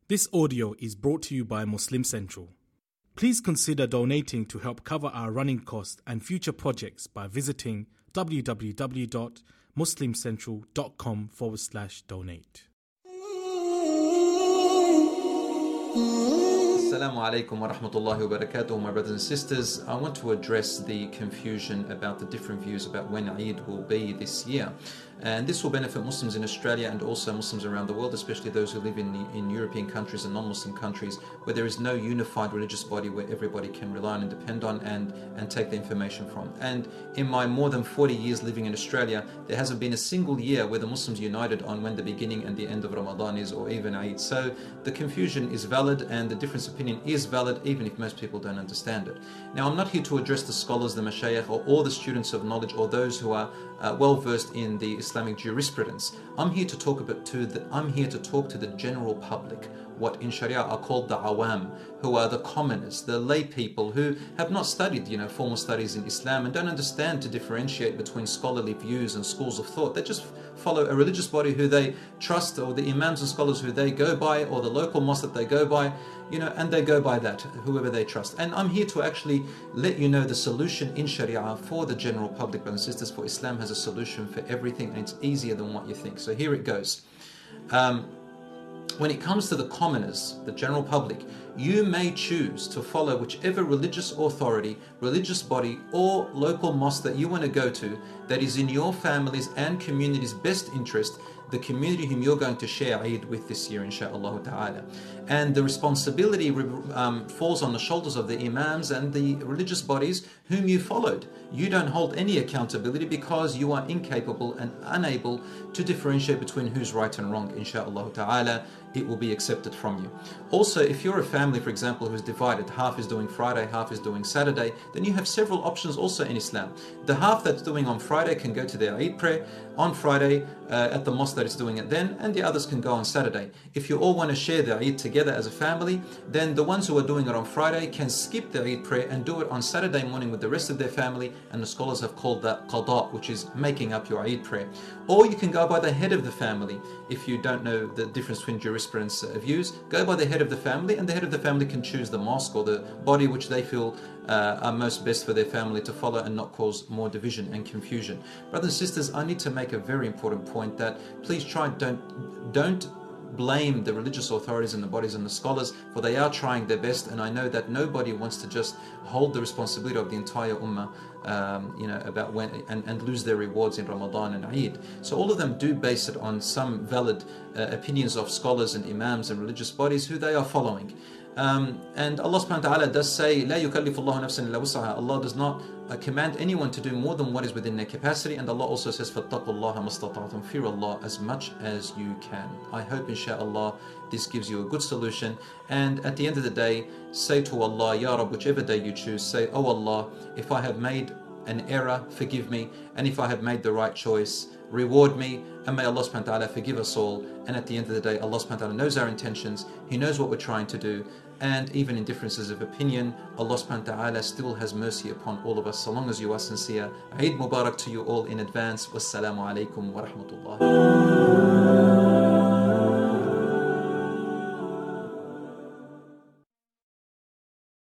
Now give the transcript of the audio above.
This audio is brought to you by Muslim Central. Please consider donating to help cover our running costs and future projects by visiting www.muslimcentral.com/donate. Assalamu alaikum wa rahmatullahi wa barakatuh, my brothers and sisters. I want to address the confusion about the different views about when Eid will be this year. And this will benefit Muslims in Australia and also Muslims around the world, especially those who live in European countries and non-Muslim countries where there is no unified religious body where everybody can rely on and depend on and take the information from. And in my more than 40 years living in Australia, there hasn't been a single year where the Muslims united on when the beginning and the end of Ramadan is, or even Eid. So the confusion is valid and the difference of opinion is valid, even if most people don't understand it. Now, I'm not here to address the scholars, the mashayikh, or all the students of knowledge, or those who are well versed in the Islamic jurisprudence. I'm here to talk to the general public, what in Sharia are called the awam, who are the commoners, the lay people who have not studied, formal studies in Islam and don't understand to differentiate between scholarly views and schools of thought. They just follow a religious body who they trust, or the imams and scholars who they go by, or the local mosque that they go by, and they go by that, whoever they trust. And I'm here to actually let you know the solution in Sharia for the general public, brothers and sisters, for Islam has a solution for everything, and it's easier than what you think. So here it goes. When it comes to the commoners, the general public, you may choose to follow whichever religious authority, religious body, or local mosque that you want to go to that is in your family's and community's best interest, the community whom you're going to share Eid with this year, inshaAllah ta'ala. And the responsibility falls on the shoulders of the imams and the religious bodies whom you followed. You don't hold any accountability because you are incapable and unable to differentiate between who's right and wrong, inshaAllah ta'ala. It will be accepted from you. Also, if you're a family, for example, who's divided, half is doing Friday, half is doing Saturday, then you have several options also in Islam. The half that's doing on Friday can go to their Eid prayer on Friday at the mosque that is doing it then, and the others can go on Saturday. If you all want to share the Eid together as a family, then the ones who are doing it on Friday can skip the Eid prayer and do it on Saturday morning with the rest of their family, and the scholars have called that qada, which is making up your Eid prayer. Or you can go by the head of the family. If you don't know the difference between jurisprudence views, go by the head of the family, and the head of the family can choose the mosque or the body which they feel are most best for their family to follow and not cause more division and confusion. Brothers and sisters, I need to make a very important point that please don't blame the religious authorities and the bodies and the scholars, for they are trying their best, and I know that nobody wants to just hold the responsibility of the entire ummah about when and lose their rewards in Ramadan and Eid. So all of them do base it on some valid opinions of scholars and imams and religious bodies who they are following. And Allah subhanahu wa ta'ala does say, لا يكلف الله نفسا إلا وسعها. Allah does not command anyone to do more than what is within their capacity, and Allah also says, فَاتَّقُوا اللَّهَ مَا اسْتَطَعْتُمْ. Fear Allah as much as you can. I hope inshaAllah this gives you a good solution, and at the end of the day, say to Allah, Ya Rab, whichever day you choose, say, Oh Allah, if I have made an error, forgive me, and if I have made the right choice, reward me, and may Allah subhanahu wa ta'ala forgive us all. And at the end of the day, Allah subhanahu wa ta'ala knows our intentions, He knows what we're trying to do, and even in differences of opinion, Allah subhanahu wa ta'ala still has mercy upon all of us, so long as you are sincere. Eid Mubarak to you all in advance. Wassalamu alaikum wa rahmatullah.